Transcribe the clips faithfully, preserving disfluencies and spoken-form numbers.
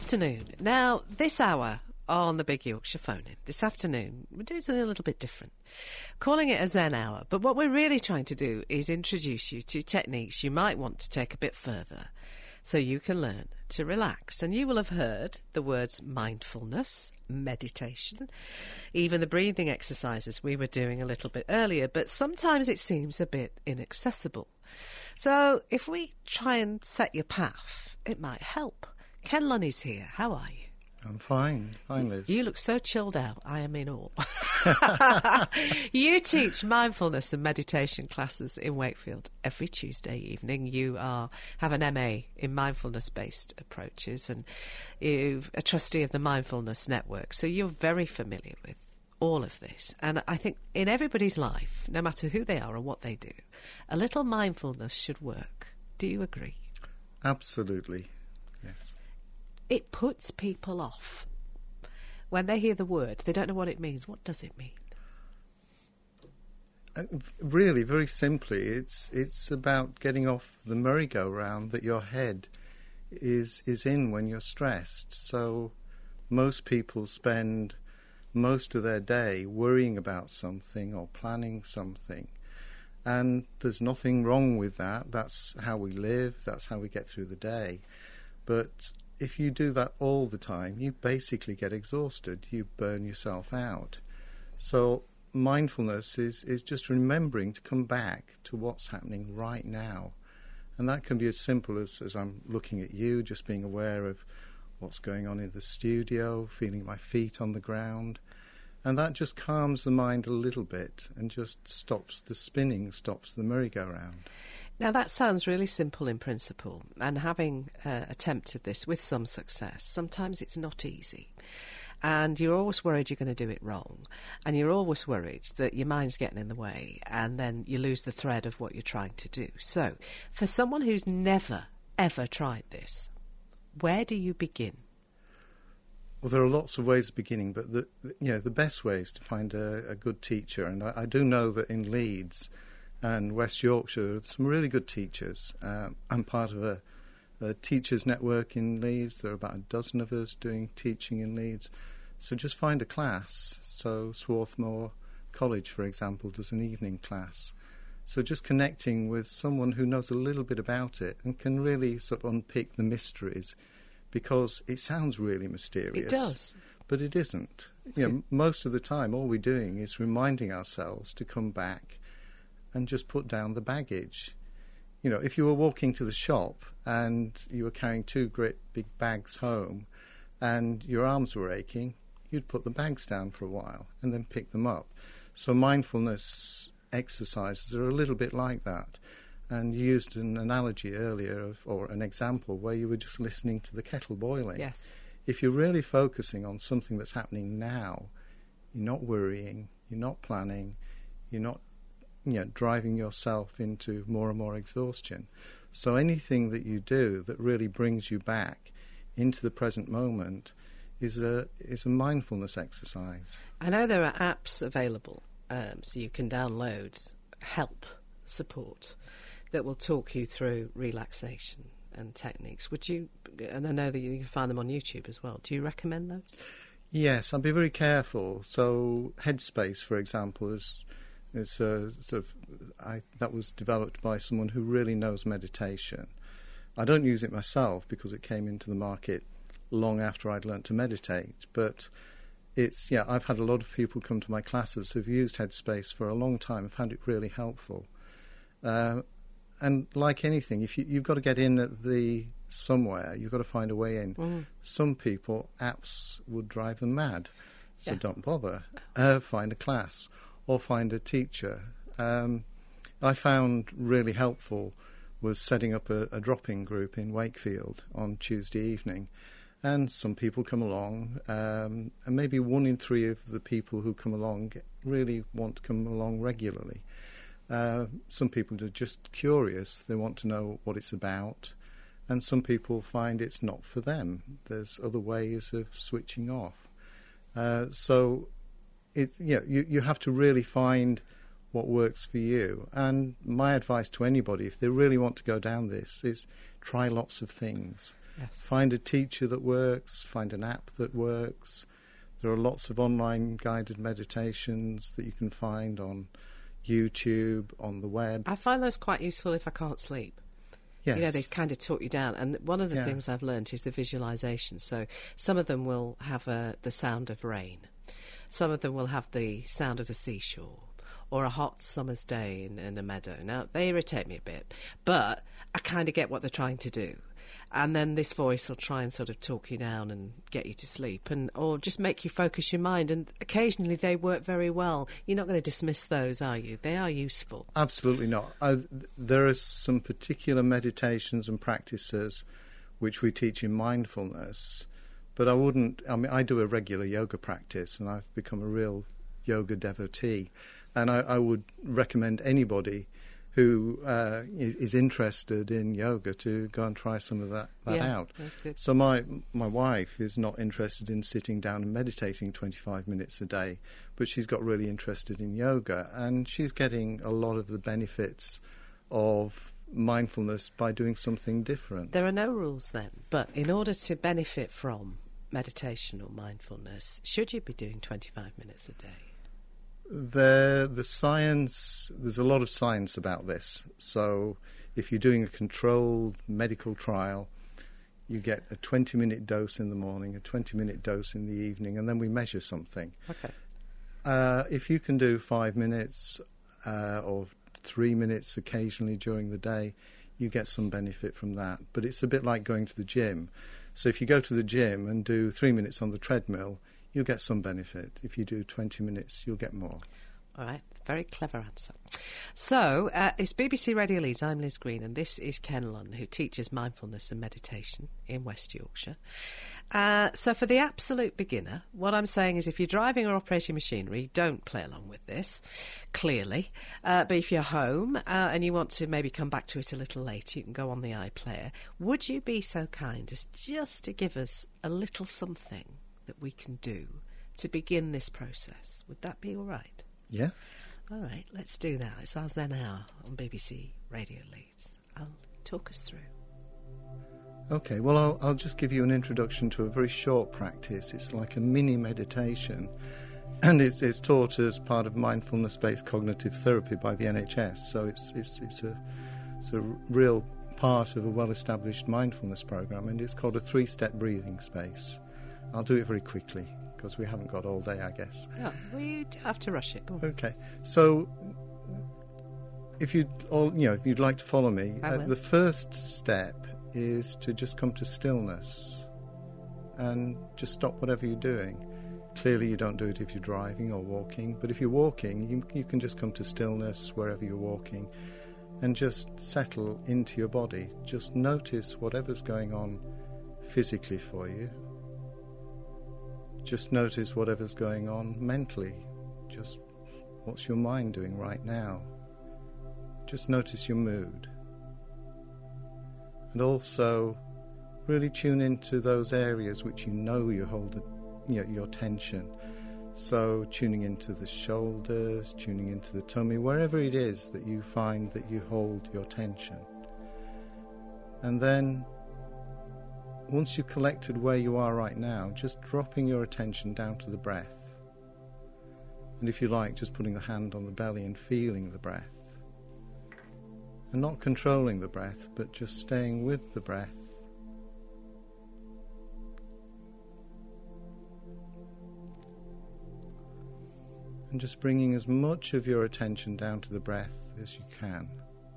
afternoon. Now, this hour on the Big Yorkshire Phone-In, this afternoon, we're doing something a little bit different. Calling it a Zen Hour, but what we're really trying to do is introduce you to techniques you might want to take a bit further so you can learn to relax. And you will have heard the words mindfulness, meditation, even the breathing exercises we were doing a little bit earlier, but sometimes it seems a bit inaccessible. So if we try and set your path, it might help. Ken Lunny's here. How are you? I'm fine. Fine, Liz. You look so chilled out. I am in awe. You teach mindfulness and meditation classes in Wakefield every Tuesday evening. You are have an M A in mindfulness-based approaches, and you're a trustee of the Mindfulness Network, so you're very familiar with all of this. And I think in everybody's life, no matter who they are or what they do, a little mindfulness should work. Do you agree? Absolutely, yes. It puts people off. When they hear the word, they don't know what it means. What does it mean? Uh, really, very simply, it's it's about getting off the merry-go-round that your head is is in when you're stressed. So most people spend most of their day worrying about something or planning something. And there's nothing wrong with that. That's how we live. That's how we get through the day. But if you do that all the time, you basically get exhausted. You burn yourself out. So mindfulness is, is just remembering to come back to what's happening right now. And that can be as simple as, as I'm looking at you, just being aware of what's going on in the studio, feeling my feet on the ground. And that just calms the mind a little bit and just stops the spinning, stops the merry-go-round. Now, that sounds really simple in principle, and having uh, attempted this with some success, sometimes it's not easy. And you're always worried you're going to do it wrong, and you're always worried that your mind's getting in the way, and then you lose the thread of what you're trying to do. So, for someone who's never, ever tried this, where do you begin? Well, there are lots of ways of beginning, but the, you know, the best way is to find a, a good teacher. And I, I do know that in Leeds and West Yorkshire, there are some really good teachers. Um, I'm part of a, a teachers network in Leeds. There are about a dozen of us doing teaching in Leeds. So just find a class. So Swarthmore College, for example, does an evening class. So just connecting with someone who knows a little bit about it and can really sort of unpick the mysteries, because it sounds really mysterious. It does. But it isn't. You know, most of the time, all we're doing is reminding ourselves to come back and just put down the baggage. You know, if you were walking to the shop and you were carrying two great big bags home and your arms were aching, you'd put the bags down for a while and then pick them up. So mindfulness exercises are a little bit like that. And you used an analogy earlier, of, or an example, where you were just listening to the kettle boiling. Yes. If you're really focusing on something that's happening now, you're not worrying, you're not planning, you're not, you know, driving yourself into more and more exhaustion. So anything that you do that really brings you back into the present moment is a is a mindfulness exercise. I know there are apps available, um, so you can download help support that will talk you through relaxation and techniques. Would you, and I know that you can find them on YouTube as well, do you recommend those? Yes, I'll be very careful. So Headspace, for example, is is uh, sort of I, that was developed by someone who really knows meditation. I don't use it myself because it came into the market long after I'd learnt to meditate, but it's yeah I've had a lot of people come to my classes who've used Headspace for a long time and found it really helpful. Uh, and like anything, if you, you've got to get in at the somewhere, you've got to find a way in. Mm. Some people, apps would drive them mad, so yeah. Don't bother. Uh, find a class or find a teacher. Um, I found really helpful was setting up a, a drop-in group in Wakefield on Tuesday evening. And some people come along, um, and maybe one in three of the people who come along really want to come along regularly. Uh, some people are just curious, they want to know what it's about, and some people find it's not for them. There's other ways of switching off. Uh, so it, you know, you, you have to really find what works for you. And my advice to anybody, if they really want to go down this, is try lots of things. Yes. Find a teacher that works, find an app that works. There are lots of online guided meditations that you can find on YouTube, on the web. I find those quite useful if I can't sleep. Yes. You know, they kind of talk you down. And one of the Yeah. things I've learned is the visualisation. So some of them will have a, the sound of rain. Some of them will have the sound of the seashore or a hot summer's day in, in a meadow. Now, they irritate me a bit, but I kind of get what they're trying to do. And then this voice will try and sort of talk you down and get you to sleep, and or just make you focus your mind. And occasionally they work very well. You're not going to dismiss those, are you? They are useful. Absolutely not. I, there are some particular meditations and practices which we teach in mindfulness, but I wouldn't... I mean, I do a regular yoga practice, and I've become a real yoga devotee. And I, I would recommend anybody who uh, is, is interested in yoga to go and try some of that, that Yeah, out. that's good. So my my wife is not interested in sitting down and meditating twenty-five minutes a day, but she's got really interested in yoga, and she's getting a lot of the benefits of mindfulness by doing something different. There are no rules then, but in order to benefit from meditation or mindfulness, should you be doing twenty-five minutes a day? The the science, there's a lot of science about this. So if you're doing a controlled medical trial, you get a twenty-minute dose in the morning, a twenty-minute dose in the evening, and then we measure something. Okay. Uh, if you can do five minutes uh, or three minutes occasionally during the day, you get some benefit from that. But it's a bit like going to the gym. So if you go to the gym and do three minutes on the treadmill, you'll get some benefit. If you do twenty minutes, you'll get more. All right, very clever answer. So, uh, it's B B C Radio Leeds. I'm Liz Green, and this is Ken Lunn, who teaches mindfulness and meditation in West Yorkshire. Uh, so, for the absolute beginner, what I'm saying is if you're driving or operating machinery, don't play along with this, clearly. Uh, but if you're home uh, and you want to maybe come back to it a little later, you can go on the iPlayer. Would you be so kind as just to give us a little something that we can do to begin this process? Would that be all right? Yeah? All right, let's do that. It's our Zen Hour on B B C Radio Leeds. I'll talk us through. Okay, well, I'll, I'll just give you an introduction to a very short practice. It's like a mini meditation, and it's, it's taught as part of mindfulness-based cognitive therapy by the N H S, so it's, it's, it's, a, it's a real part of a well-established mindfulness program, and it's called a three-step breathing space. I'll do it very quickly, because we haven't got all day, I guess. Oh, well, you have to rush it. Go on. Okay, so if you'd all, you know, if you'd like to follow me, I uh, will. the first step is to just come to stillness and just stop whatever you're doing. Clearly, you don't do it if you're driving or walking, but if you're walking, you, you can just come to stillness wherever you're walking and just settle into your body. Just notice whatever's going on physically for you. Just notice whatever's going on mentally. Just what's your mind doing right now? Just notice your mood. And also really tune into those areas which you know you hold the, you know, your tension. So tuning into the shoulders, tuning into the tummy, wherever it is that you find that you hold your tension. And then once you've collected where you are right now, just dropping your attention down to the breath. And if you like, just putting the hand on the belly and feeling the breath. And not controlling the breath, but just staying with the breath. And just bringing as much of your attention down to the breath as you can.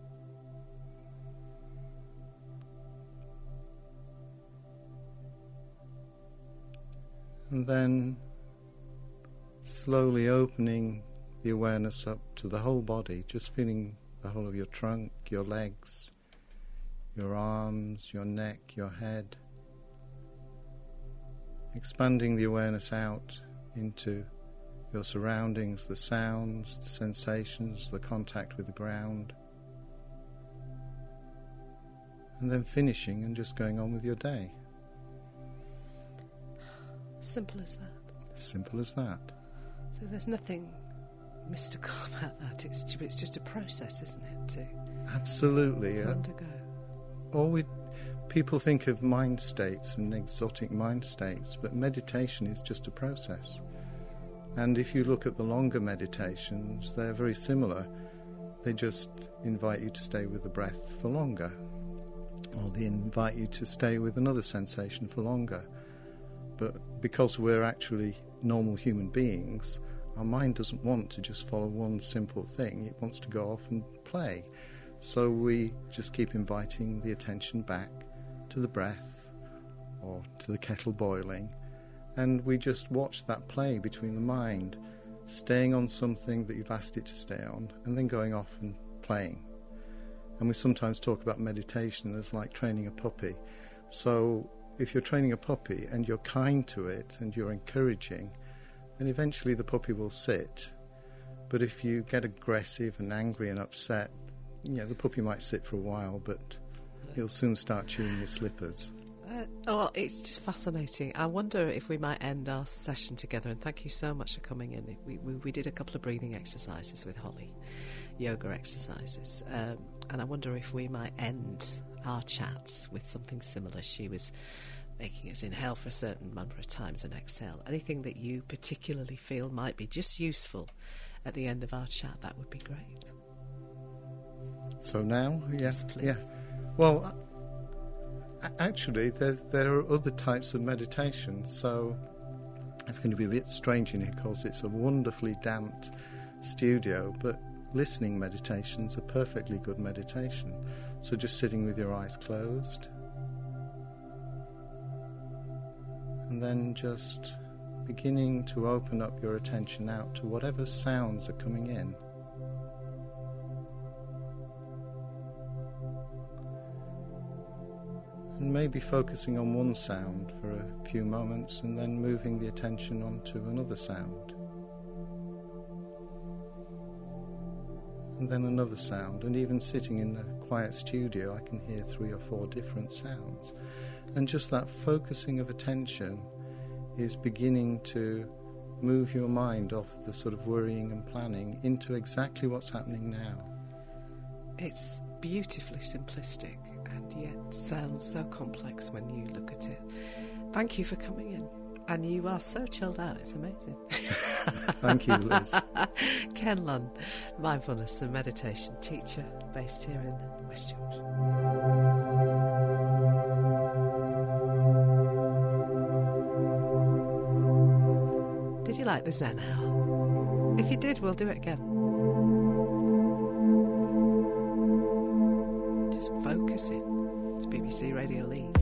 And then slowly opening the awareness up to the whole body, just feeling the whole of your trunk, your legs, your arms, your neck, your head. Expanding the awareness out into your surroundings, the sounds, the sensations, the contact with the ground. And then finishing and just going on with your day. Simple as that. Simple as that. So there's nothing mystical about that. It's ju- it's just a process, isn't it, to, Absolutely. to Uh, undergo. all we people think of mind states and exotic mind states, but meditation is just a process. And if you look at the longer meditations, they're very similar. They just invite you to stay with the breath for longer, or they invite you to stay with another sensation for longer. But because we're actually normal human beings, our mind doesn't want to just follow one simple thing. It wants to go off and play. So we just keep inviting the attention back to the breath or to the kettle boiling, and we just watch that play between the mind, staying on something that you've asked it to stay on, and then going off and playing. And we sometimes talk about meditation as like training a puppy. So if you're training a puppy and you're kind to it and you're encouraging, then eventually the puppy will sit. But if you get aggressive and angry and upset, you know, the puppy might sit for a while, but he'll soon start chewing your slippers. Uh, oh, it's just fascinating. I wonder if we might end our session together, and thank you so much for coming in. We, we, we did a couple of breathing exercises with Holly, yoga exercises, um, and I wonder if we might end our chats with something similar. She was making us inhale for a certain number of times and exhale. Anything that you particularly feel might be just useful at the end of our chat, that would be great. So now, yeah, Yes, please. yeah. Well, actually, there there are other types of meditation. So it's going to be a bit strange in here because it's a wonderfully damped studio, but listening meditations are perfectly good meditation. So just sitting with your eyes closed, and then just beginning to open up your attention out to whatever sounds are coming in. And maybe focusing on one sound for a few moments and then moving the attention onto another sound. And then another sound. And even sitting in a quiet studio, I can hear three or four different sounds. And just that focusing of attention is beginning to move your mind off the sort of worrying and planning into exactly what's happening now. It's beautifully simplistic and yet sounds so complex when you look at it. Thank you for coming in. And you are so chilled out, it's amazing. Thank you, Liz. Ken Lunn, mindfulness and meditation teacher based here in West Yorkshire. Did you like the Zen Hour? If you did, we'll do it again. Just focus in. It's B B C Radio Leeds.